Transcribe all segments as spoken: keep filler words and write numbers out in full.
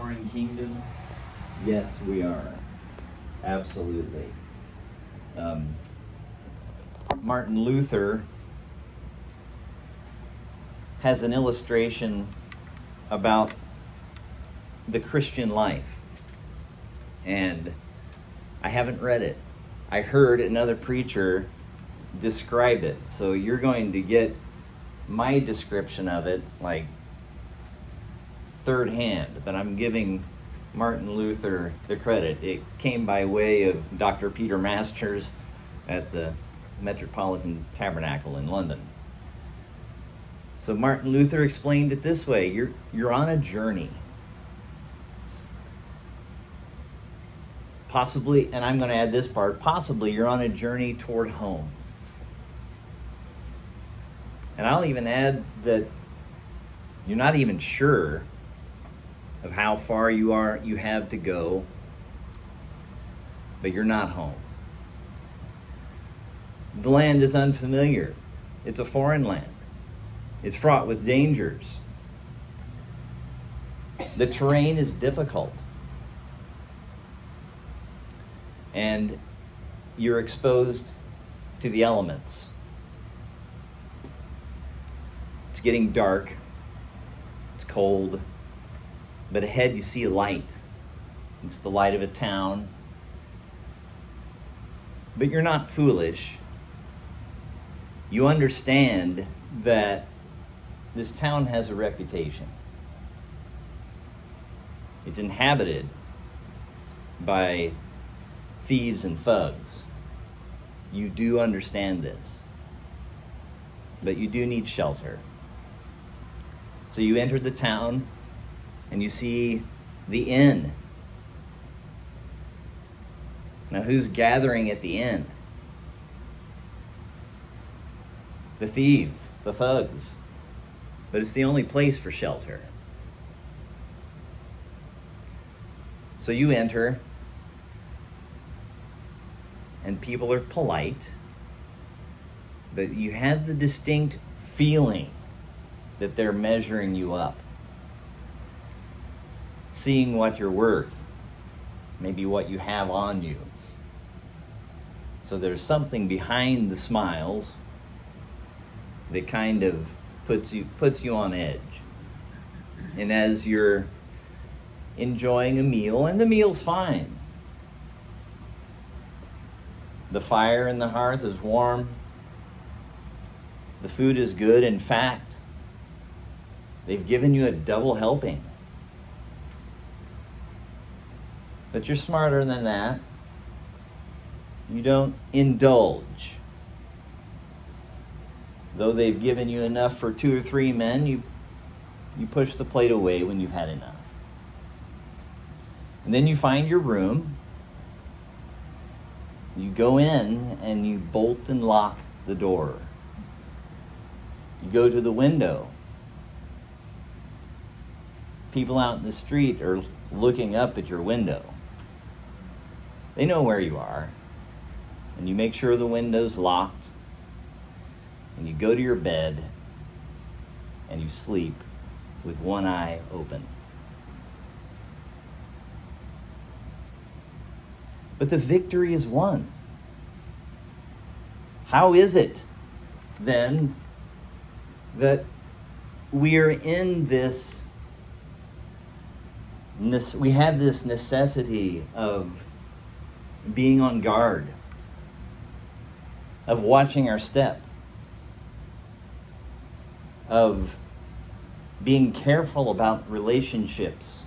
foreign kingdom? Yes, we are. Absolutely. Um, Martin Luther has an illustration about the Christian life. And I haven't read it. I heard another preacher describe it. So you're going to get my description of it like third hand, but I'm giving Martin Luther the credit. It came by way of Doctor Peter Masters at the Metropolitan Tabernacle in London. So Martin Luther explained it this way: you're you're on a journey. Possibly, and I'm going to add this part, possibly you're on a journey toward home. And I'll even add that you're not even sure of how far you are you have to go, but you're not home. The land is unfamiliar. It's a foreign land. It's fraught with dangers. The terrain is difficult. And you're exposed to the elements. It's getting dark. It's cold. But ahead you see a light. It's the light of a town. But you're not foolish. You understand that this town has a reputation. It's inhabited by thieves and thugs. You do understand this. But you do need shelter. So you enter the town and you see the inn. Now who's gathering at the inn? The thieves, the thugs. But it's the only place for shelter. So you enter, and people are polite, but you have the distinct feeling that they're measuring you up, seeing what you're worth, maybe what you have on you. So there's something behind the smiles that kind of puts you puts you on edge. And as you're enjoying a meal, and the meal's fine, the fire in the hearth is warm, the food is good. In fact, they've given you a double helping. But you're smarter than that. You don't indulge. Though they've given you enough for two or three men, you you push the plate away when you've had enough. And then you find your room. You go in and you bolt and lock the door. You go to the window. People out in the street are looking up at your window. They know where you are. And you make sure the window's locked. And you go to your bed and you sleep with one eye open. But the victory is won. How is it then that we are in this, we have this necessity of being on guard, of watching our step, of being careful about relationships,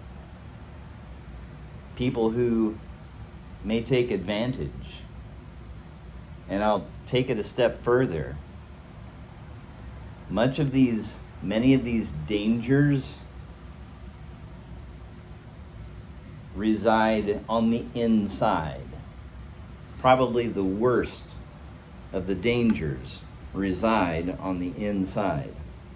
people who may take advantage? And I'll take it a step further. Much of these, many of these dangers reside on the inside. Probably the worst of the dangers reside on the inside.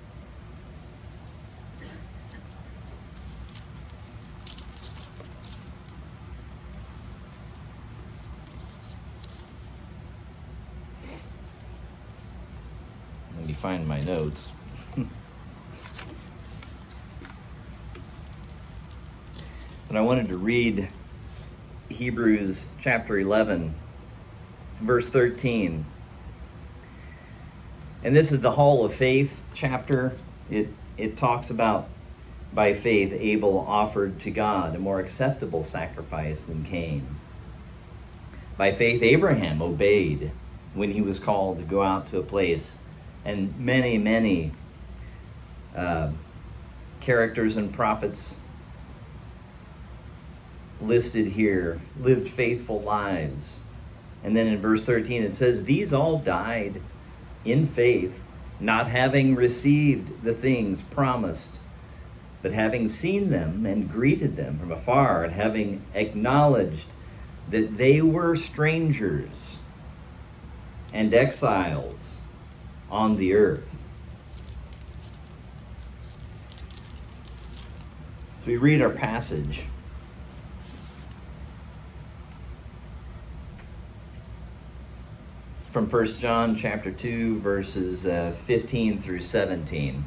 Let me find my notes. But I wanted to read Hebrews chapter eleven, verse thirteen. And this is the Hall of Faith chapter. It it talks about, by faith, Abel offered to God a more acceptable sacrifice than Cain. By faith, Abraham obeyed when he was called to go out to a place. And many, many uh, characters and prophets listed here lived faithful lives. And then in verse thirteen it says, these all died in faith, not having received the things promised, but having seen them and greeted them from afar, and having acknowledged that they were strangers and exiles on the earth. So we read our passage. From First John chapter two, verses uh, fifteen through seventeen.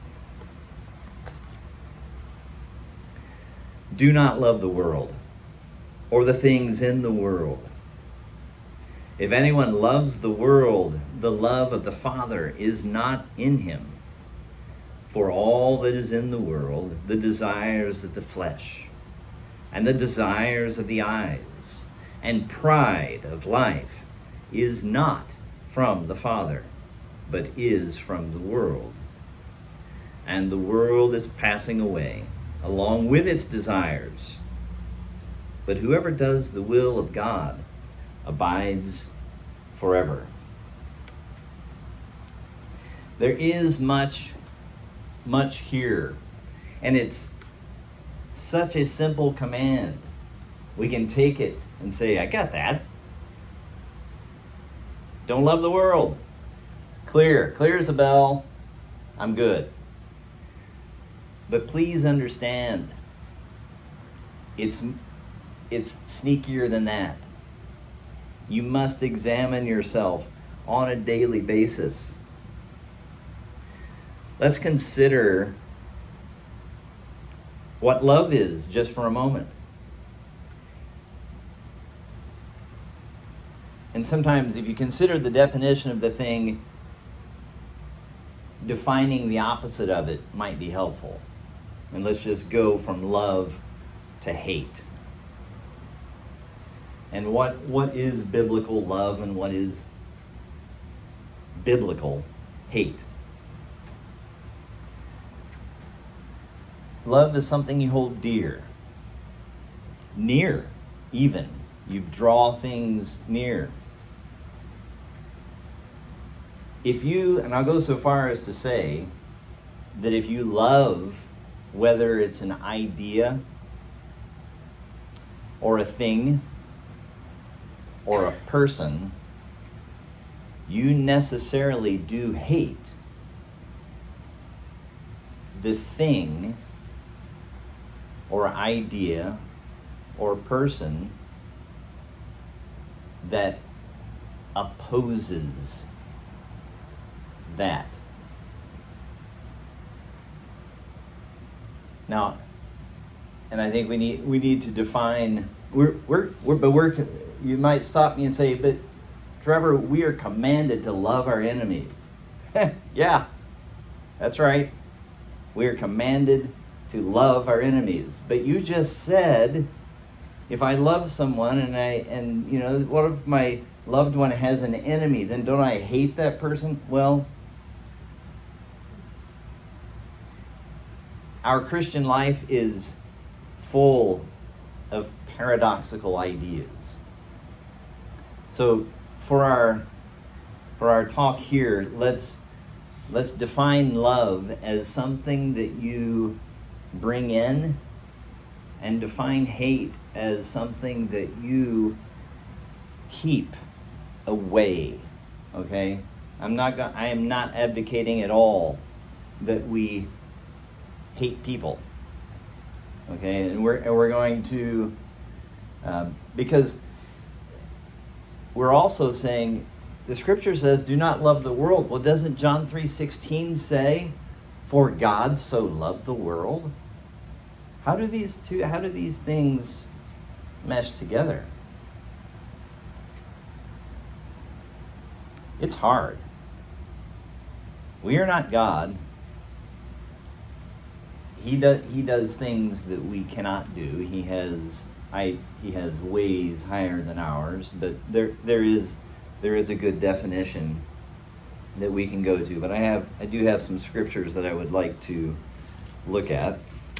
Do not love the world, or the things in the world. If anyone loves the world, the love of the Father is not in him. For all that is in the world, the desires of the flesh, and the desires of the eyes, and pride of life, is not from the Father, but is from the world. And the world is passing away, along with its desires. But whoever does the will of God abides forever. There is much, much here. And it's such a simple command. We can take it and say, I got that. Don't love the world. Clear. Clear as a bell. I'm good. But please understand, it's, it's sneakier than that. You must examine yourself on a daily basis. Let's consider what love is just for a moment. And sometimes if you consider the definition of the thing, defining the opposite of it might be helpful. And let's just go from love to hate. And what, what is biblical love and what is biblical hate? Love is something you hold dear, near even. You draw things near. If you, and I'll go so far as to say that if you love, whether it's an idea or a thing or a person, you necessarily do hate the thing or idea or person that opposes that. Now, and I think we need we need to define. We're we're, we're but we're. You might stop me and say, but Trevor, we are commanded to love our enemies. Yeah, that's right. We are commanded to love our enemies. But you just said, if I love someone and I and you know, what if my loved one has an enemy? Then don't I hate that person? Well, our Christian life is full of paradoxical ideas. So for our for our talk here, let's let's define love as something that you bring in, and define hate as something that you keep away. Okay? I'm not go- I am not advocating at all that we hate people. Okay, and we're and we're going to um, because we're also saying the scripture says, "Do not love the world." Well, doesn't John three sixteen say, "For God so loved the world"? How do these two, how do these things mesh together? It's hard. We are not God. He does he does things that we cannot do. He has I he has ways higher than ours, but there there is there is a good definition that we can go to. But I have I do have some scriptures that I would like to look at.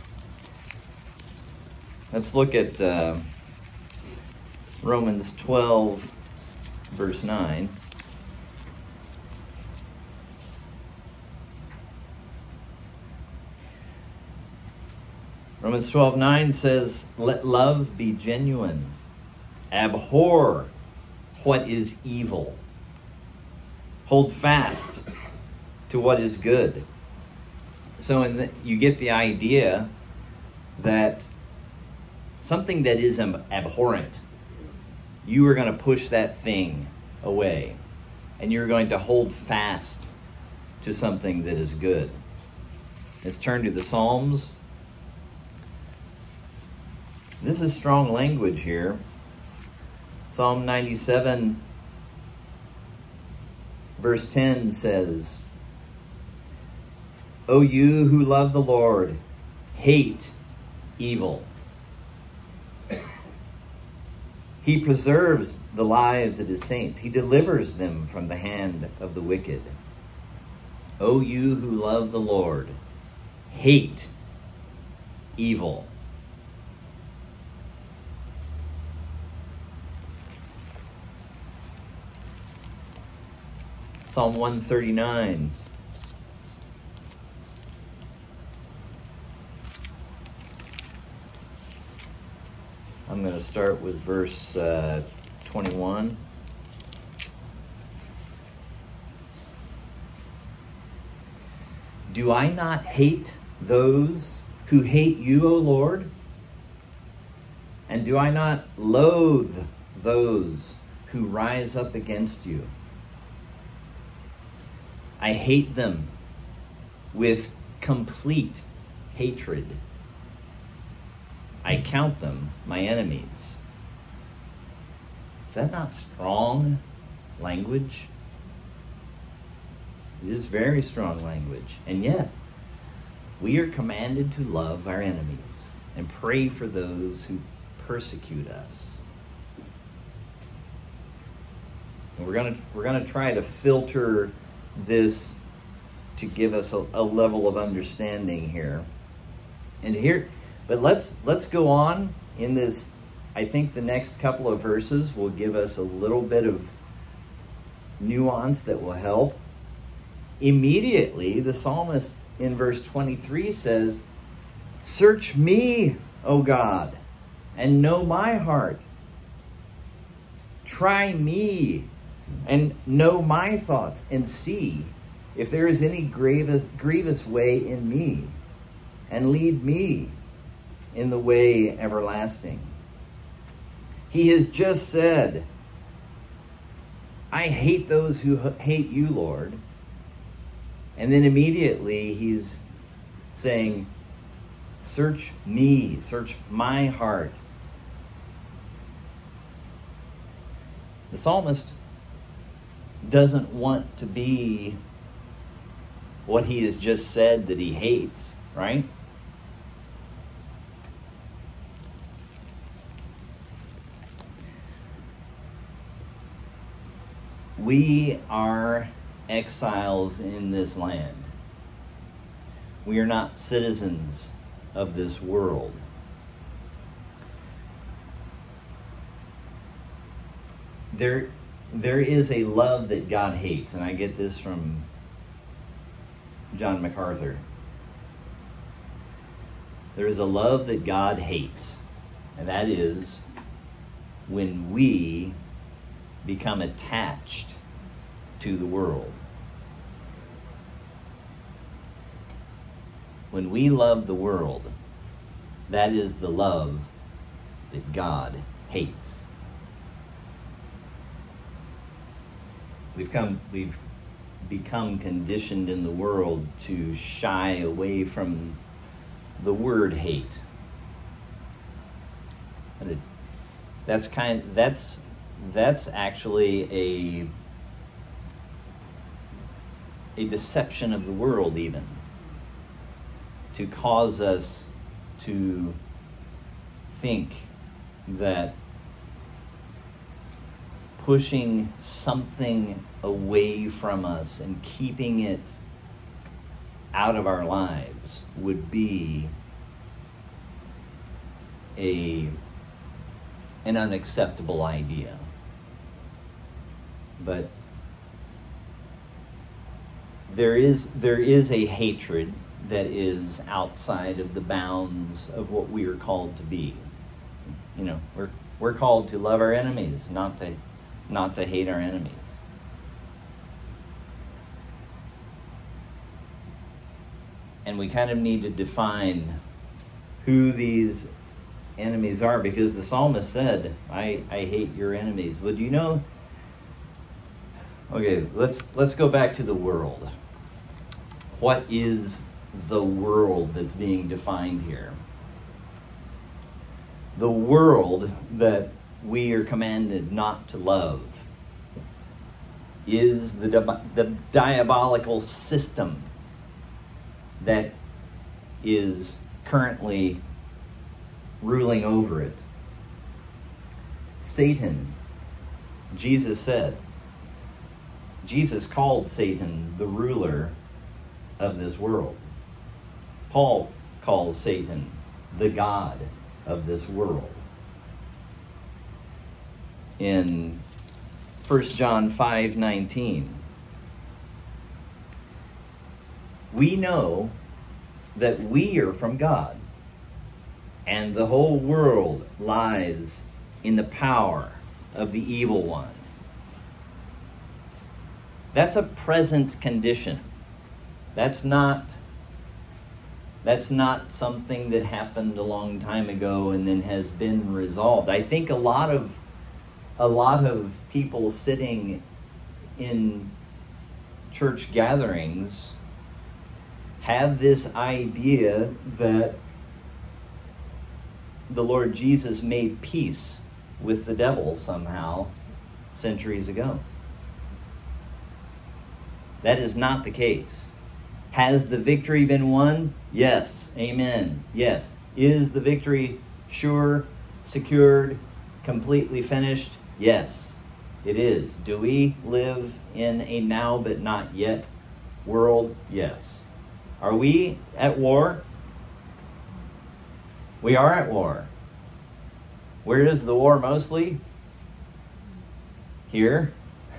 Let's look at uh, Romans twelve, verse nine. Romans twelve nine says, "Let love be genuine. Abhor what is evil. Hold fast to what is good." So in the, you get the idea that something that is abhorrent, you are going to push that thing away. And you're going to hold fast to something that is good. Let's turn to the Psalms. This is strong language here. Psalm ninety-seven, verse ten says, "O you who love the Lord, hate evil. He preserves the lives of his saints. He delivers them from the hand of the wicked. O you who love the Lord, hate evil." Psalm one thirty-nine. I'm going to start with verse uh, twenty-one. "Do I not hate those who hate you, O Lord? And do I not loathe those who rise up against you? I hate them with complete hatred. I count them my enemies." Is that not strong language? It is very strong language. And yet, we are commanded to love our enemies and pray for those who persecute us. And we're going to we're going to try to filter this to give us a, a level of understanding here. And here, but let's let's go on in this. I think the next couple of verses will give us a little bit of nuance that will help. Immediately, the psalmist in verse twenty-three says, "Search me, O God, and know my heart. Try me and know my thoughts, and see if there is any grievous, grievous way in me, and lead me in the way everlasting." He has just said, "I hate those who hate you, Lord." And then immediately he's saying, "Search me, search my heart." The psalmist doesn't want to be what he has just said that he hates, right? We are exiles in this land. We are not citizens of this world. There There is a love that God hates, and I get this from John MacArthur. There is a love that God hates, and that is when we become attached to the world. When we love the world, that is the love that God hates. We've come, we've become conditioned in the world to shy away from the word hate. That's kind. That's that's actually a a deception of the world, even to cause us to think that pushing something away from us and keeping it out of our lives would be a an unacceptable idea. But there is there is a hatred that is outside of the bounds of what we are called to be. You know, we're we're called to love our enemies, not to not to hate our enemies. And we kind of need to define who these enemies are, because the psalmist said, I, I hate your enemies. Well, do you know? Okay, let's let's go back to the world. What is the world that's being defined here? The world that we are commanded not to love is the di- the diabolical system that is currently ruling over it. Satan, Jesus said, Jesus called Satan the ruler of this world. Paul calls Satan the god of this world. In First John five nineteen, we know that we are from God, and the whole world lies in the power of the evil one. That's a present condition. That's not that's not something that happened a long time ago and then has been resolved. I think a lot of a lot of people sitting in church gatherings have this idea that the Lord Jesus made peace with the devil somehow centuries ago. That is not the case. Has the victory been won? Yes. Amen. Yes. Is the victory sure, secured, completely finished? Yes, it is. Do we live in a now but not yet world? Yes. Are we at war? We are at war. Where is the war mostly? Here.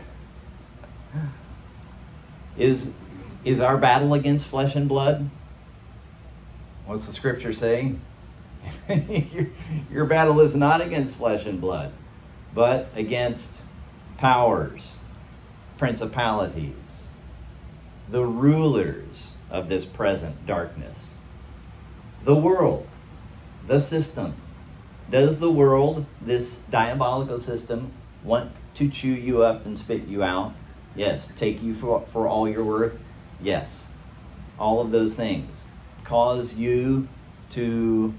Is is our battle against flesh and blood? What's the scripture saying? your, your battle is not against flesh and blood, but against powers, principalities, the rulers of this present darkness, the world, the system. Does the world, this diabolical system, want to chew you up and spit you out? Yes. Take you for, for all you're worth? Yes. All of those things. Cause you to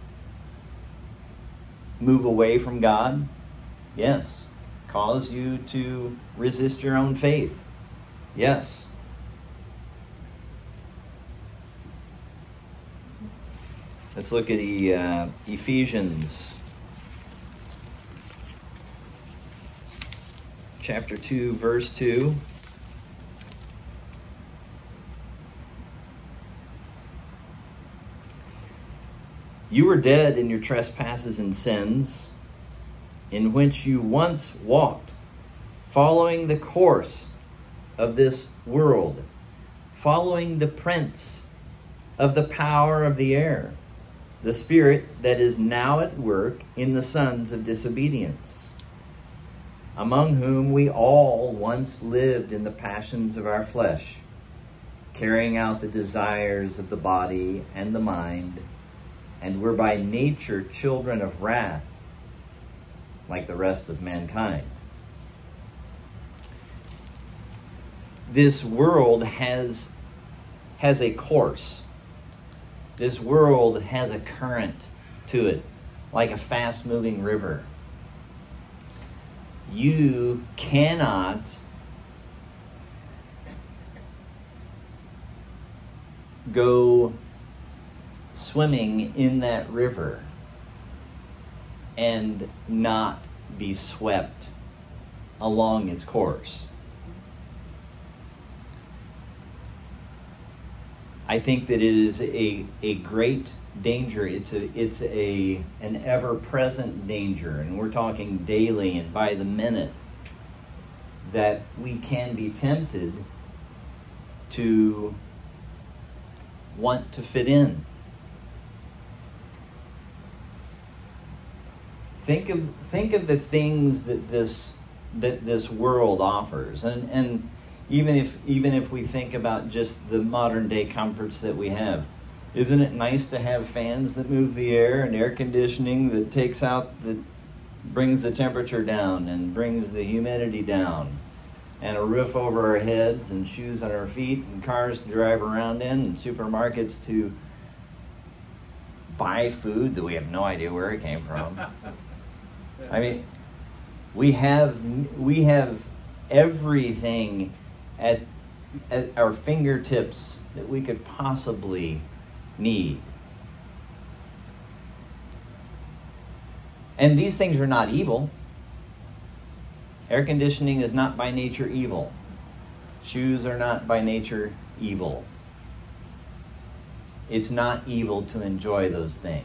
move away from God? Yes. Cause you to resist your own faith? Yes. Let's look at the uh, Ephesians chapter two, verse two. You were dead in your trespasses and sins, in which you once walked, following the course of this world, following the prince of the power of the air, the spirit that is now at work in the sons of disobedience, among whom we all once lived in the passions of our flesh, carrying out the desires of the body and the mind, and were by nature children of wrath, like the rest of mankind. This world has, has a course. This world has a current to it. like a fast-moving river. You cannot go swimming in that river and not be swept along its course. I think that it is a, a great danger. It's a it's a an ever-present danger, and we're talking daily and by the minute, that we can be tempted to want to fit in. Think of think of the things that this that this world offers, and and even if even if we think about just the modern day comforts that we have, isn't it nice to have fans that move the air and air conditioning that takes out the brings the temperature down and brings the humidity down, and a roof over our heads and shoes on our feet and cars to drive around in and supermarkets to buy food that we have no idea where it came from. I mean, we have we have everything at at our fingertips that we could possibly need. And these things are not evil. Air conditioning is not by nature evil. Shoes are not by nature evil. It's not evil to enjoy those things.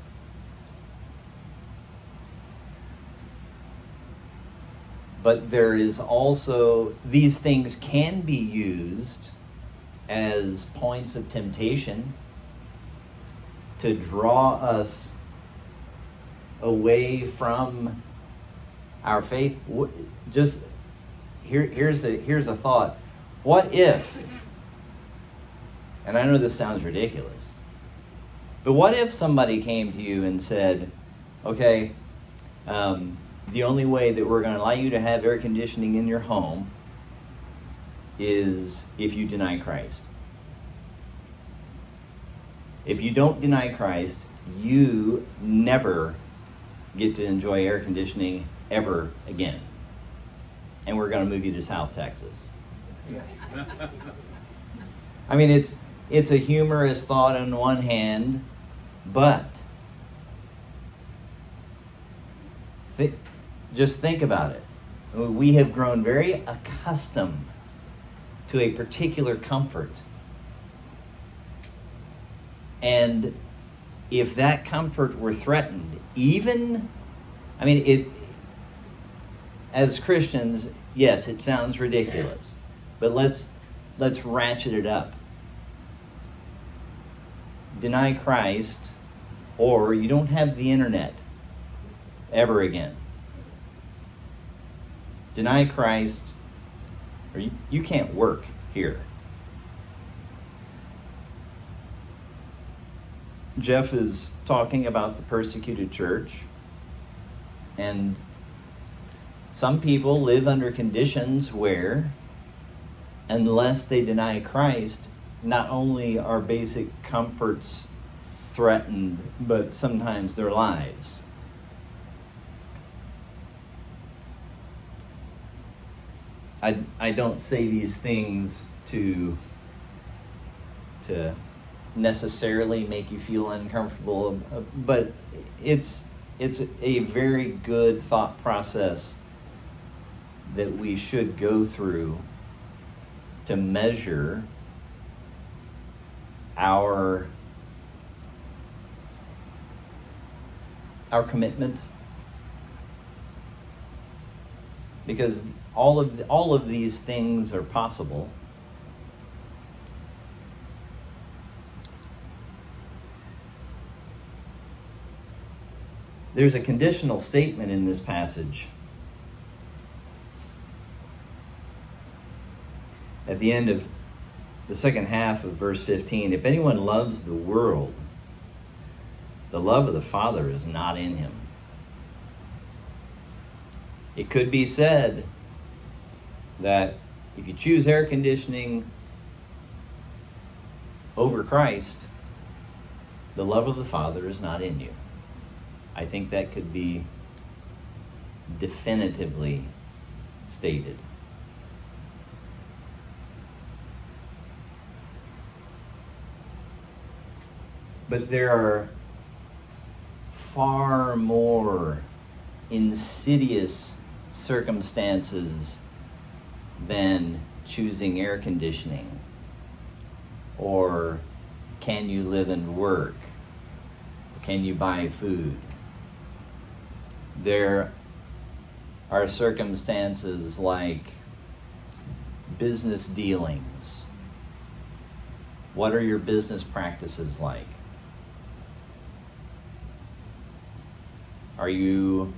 But there is also, these things can be used as points of temptation to draw us away from our faith. Just here, here's a here's a thought. What if, and I know this sounds ridiculous, but what if somebody came to you and said, okay, um, the only way that we're going to allow you to have air conditioning in your home is if you deny Christ. If you don't deny Christ, you never get to enjoy air conditioning ever again. And we're going to move you to South Texas. I mean, it's it's a humorous thought on one hand, but th- just think about it. We have grown very accustomed to a particular comfort. And if that comfort were threatened, even, I mean, it, as Christians, yes, it sounds ridiculous, but let's let's ratchet it up. Deny Christ, or you don't have the internet ever again. Deny Christ, or you, you can't work here. Jeff is talking about the persecuted church, and some people live under conditions where, unless they deny Christ, not only are basic comforts threatened, but sometimes their lives. I, I don't say these things to to necessarily make you feel uncomfortable, but it's it's a very good thought process that we should go through to measure our our commitment, because all of the, all of these things are possible. There's a conditional statement in this passage. At the end of the second half of verse fifteen, if anyone loves the world, the love of the Father is not in him. It could be said that if you choose air conditioning over Christ, the love of the Father is not in you. I think that could be definitively stated. But there are far more insidious circumstances than choosing air conditioning, or can you live and work, can you buy food. There are circumstances like business dealings. What are your business practices like? Are you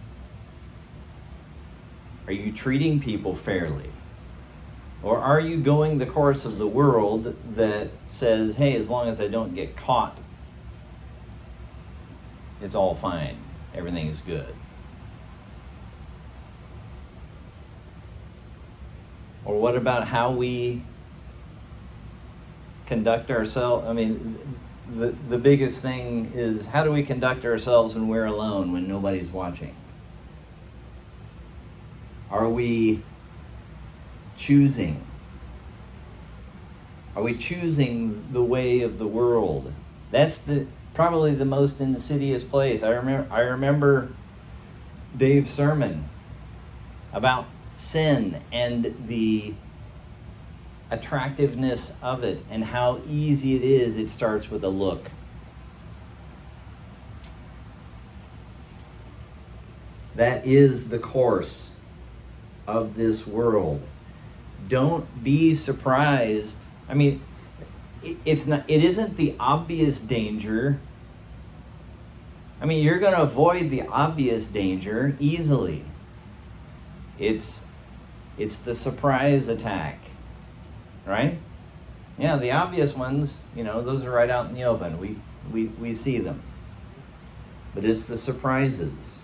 are you treating people fairly? Or are you going the course of the world that says, hey, as long as I don't get caught, it's all fine, everything is good? Or what about how we conduct ourselves? I mean, the, the biggest thing is, how do we conduct ourselves when we're alone, when nobody's watching? Are we choosing? Are we choosing the way of the world? That's the probably the most insidious place. I remember I remember Dave's sermon about sin and the attractiveness of it and how easy it is. It starts with a look. That is the course of this world. Don't be surprised. I mean, it's not it isn't the obvious danger. I mean, you're going to avoid the obvious danger easily. It's it's the surprise attack. Right? Yeah, the obvious ones, you know, those are right out in the open. We we we see them. But it's the surprises.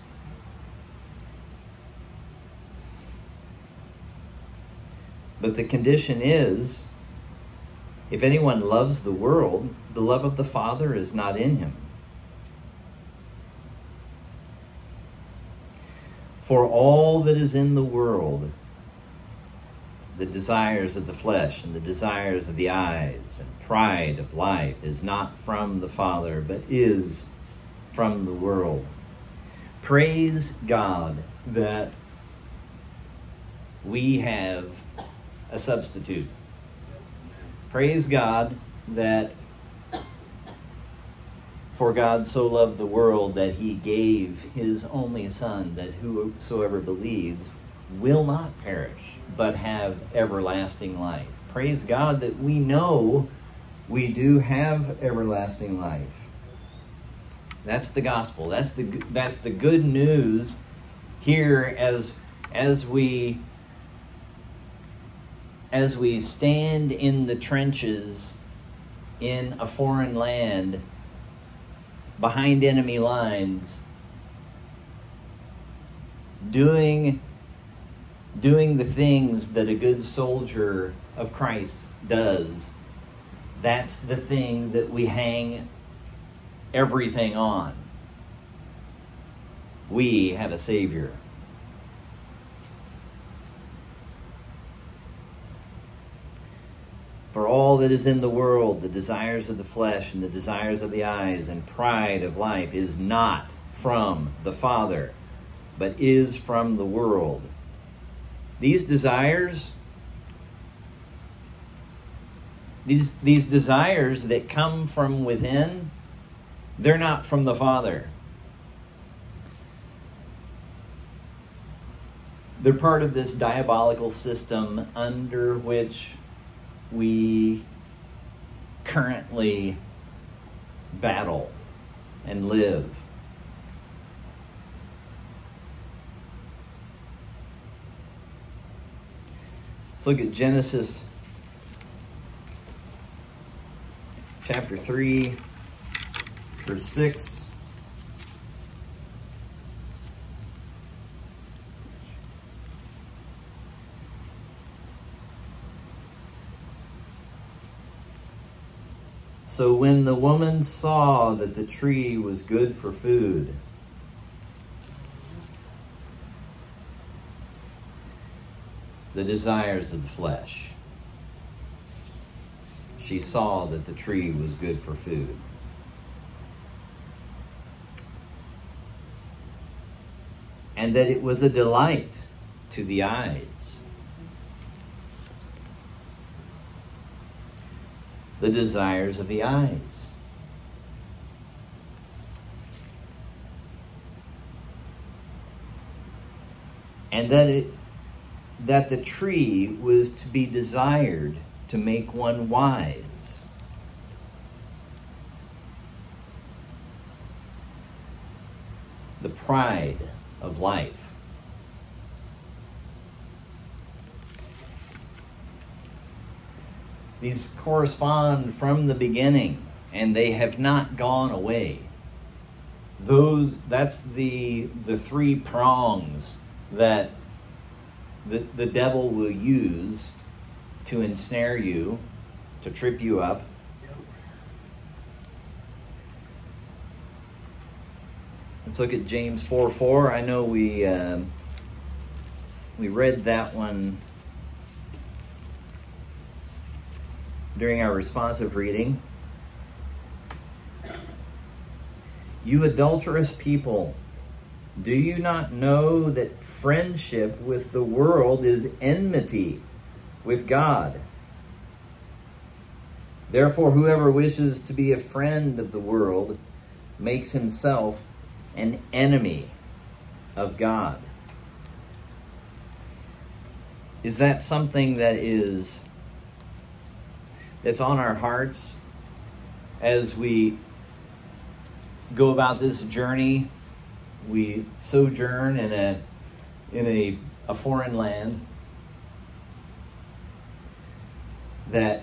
But the condition is, if anyone loves the world, the love of the Father is not in him. For all that is in the world, the desires of the flesh and the desires of the eyes and pride of life, is not from the Father, but is from the world. Praise God that we have a substitute. Praise God that for God so loved the world that he gave his only Son, that whosoever believes will not perish, but have everlasting life. Praise God that we know we do have everlasting life. That's the gospel. That's the that's the good news here as as we as we stand in the trenches in a foreign land behind enemy lines, doing doing the things that a good soldier of Christ does. That's the thing that we hang everything on. We have a Savior. For all that is in the world, the desires of the flesh and the desires of the eyes and pride of life, is not from the Father, but is from the world. These desires, these, these desires that come from within, they're not from the Father. They're part of this diabolical system under which we currently battle and live. Let's look at Genesis chapter three, verse six. So when the woman saw that the tree was good for food, the desires of the flesh. She saw that the tree was good for food. And that it was a delight to the eyes. The desires of the eyes. And that it that the tree was to be desired to make one wise. The pride of life. These correspond from the beginning, and they have not gone away. Those that's the the three prongs that the, the devil will use to ensnare you, to trip you up. Let's look at James four four. I know we uh, we read that one during our responsive reading. You adulterous people, do you not know that friendship with the world is enmity with God? Therefore, whoever wishes to be a friend of the world makes himself an enemy of God. Is that something that is that's on our hearts as we go about this journey? We sojourn in a in a, a foreign land, that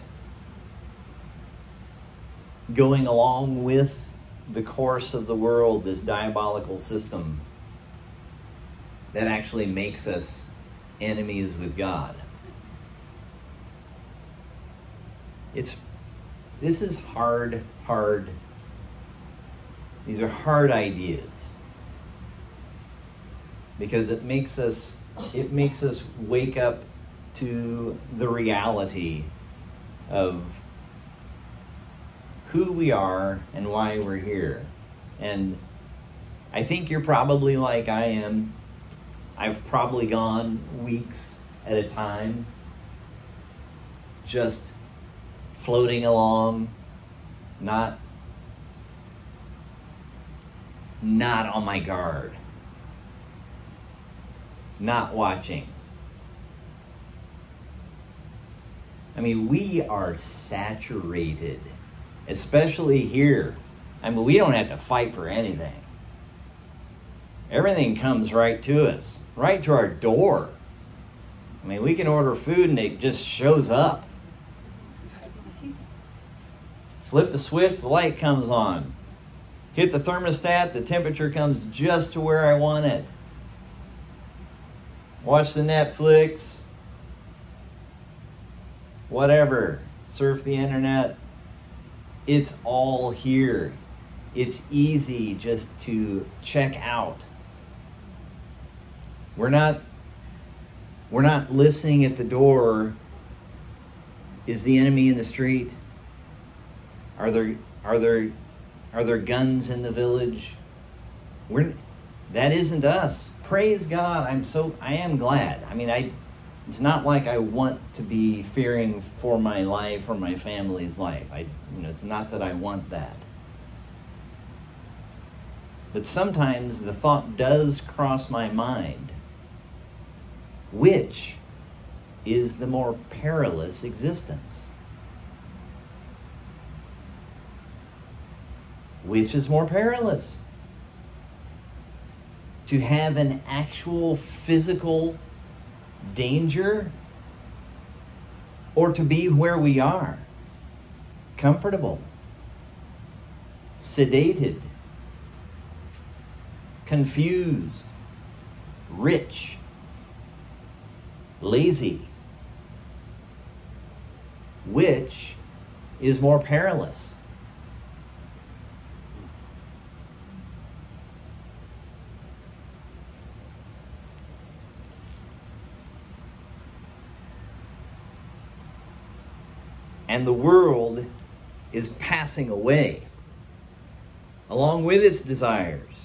going along with the course of the world, this diabolical system that actually makes us enemies with God. It's this is hard, hard. These are hard ideas. Because it makes us it makes us wake up to the reality of who we are and why we're here. And I think you're probably like I am. I've probably gone weeks at a time just floating along, not not on my guard. Not watching. I mean, we are saturated, especially here. I mean, we don't have to fight for anything. Everything comes right to us, right to our door. I mean, we can order food and it just shows up. Flip the switch, the light comes on. Hit the thermostat, the temperature comes just to where I want it. Watch the Netflix, whatever, surf the internet. It's all here. It's easy just to check out. We're not we're not listening at the door. Is the enemy in the street? Are there are there are there guns in the village? We're that isn't us. Praise God, I'm so, I am glad. I mean, I, it's not like I want to be fearing for my life or my family's life. I, you know, it's not that I want that. But sometimes the thought does cross my mind. Which is the more perilous existence? Which is more perilous? To have an actual physical danger, or to be where we are, comfortable, sedated, confused, rich, lazy? Which is more perilous? and the world is passing away, along with its desires.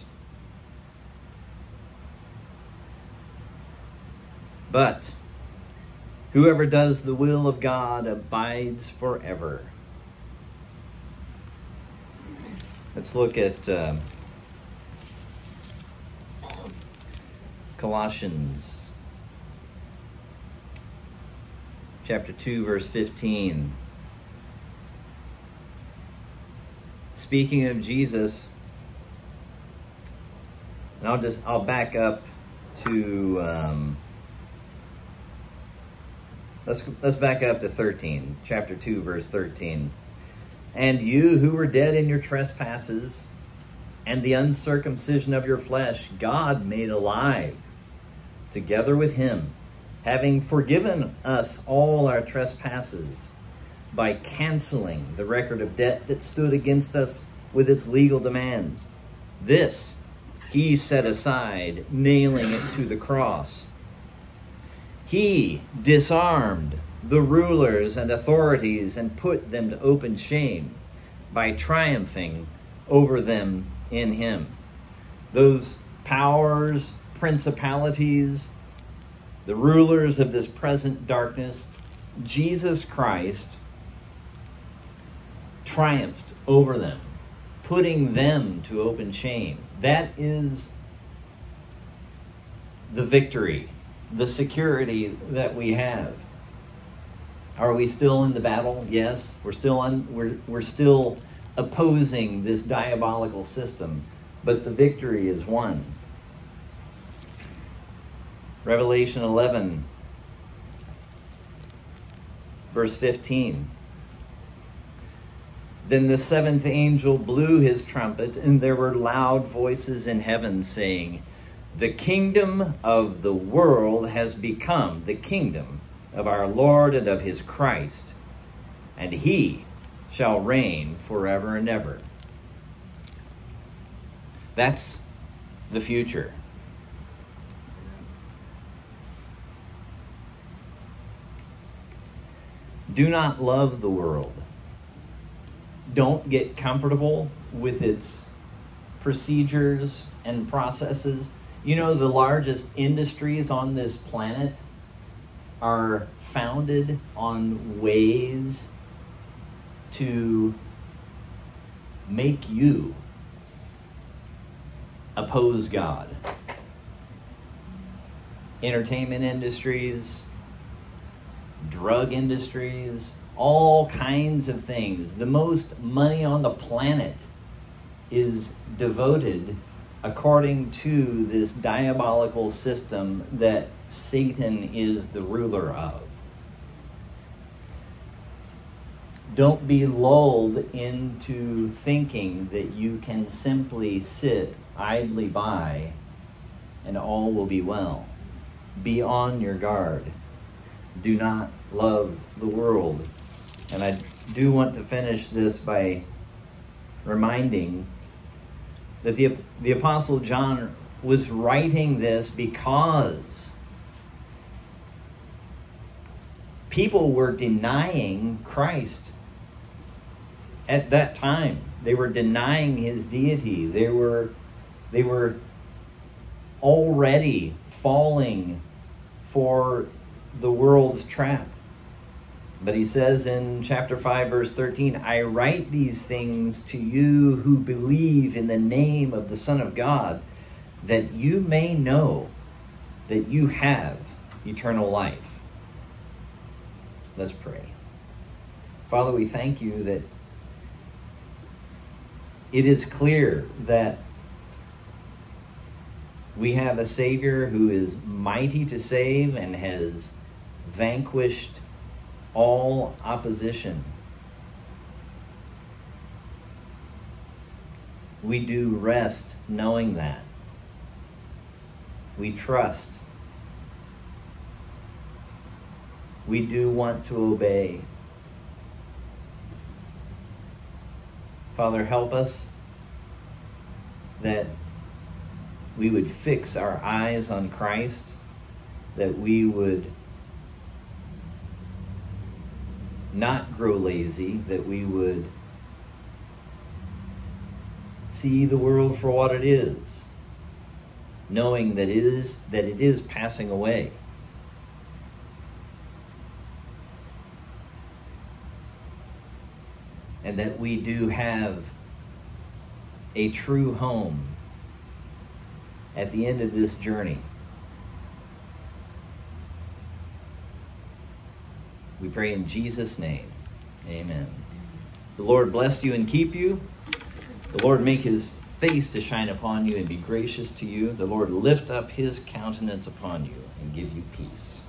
But whoever does the will of God abides forever. Let's look at uh, Colossians chapter two, verse fifteen. Speaking of Jesus, and I'll just I'll back up to um, let's let's back up to thirteen, chapter two, verse thirteen. And you who were dead in your trespasses and the uncircumcision of your flesh, God made alive together with him, having forgiven us all our trespasses, by canceling the record of debt that stood against us with its legal demands. This he set aside, nailing it to the cross. He disarmed the rulers and authorities and put them to open shame by triumphing over them in him. Those powers, principalities, the rulers of this present darkness, Jesus Christ triumphed over them, putting them to open shame. That is the victory, the security that we have. Are we still in the battle? Yes, we're still on. We're we're still opposing this diabolical system, but the victory is won. Revelation eleven, verse fifteen. Then the seventh angel blew his trumpet, and there were loud voices in heaven saying, "The kingdom of the world has become the kingdom of our Lord and of his Christ, and he shall reign forever and ever." That's the future. Do not love the world. Don't get comfortable with its procedures and processes. You know, the largest industries on this planet are founded on ways to make you oppose God. Entertainment industries, drug industries, all kinds of things. The most money on the planet is devoted according to this diabolical system that Satan is the ruler of. Don't be lulled into thinking that you can simply sit idly by and all will be well. Be on your guard. Do not love the world. And I do want to finish this by reminding that the, the Apostle John was writing this because people were denying Christ at that time. They were denying his deity. They were, they were already falling for the world's trap. But he says in chapter five, verse thirteen, "I write these things to you who believe in the name of the Son of God, that you may know that you have eternal life." Let's pray. Father, we thank you that it is clear that we have a Savior who is mighty to save and has vanquished all opposition. We do rest knowing that. We trust. We do want to obey. Father, help us that we would fix our eyes on Christ, that we would not grow lazy, that we would see the world for what it is, knowing that it is, that it is passing away. And that we do have a true home at the end of this journey. We pray in Jesus' name. Amen. The Lord bless you and keep you. The Lord make his face to shine upon you and be gracious to you. The Lord lift up his countenance upon you and give you peace.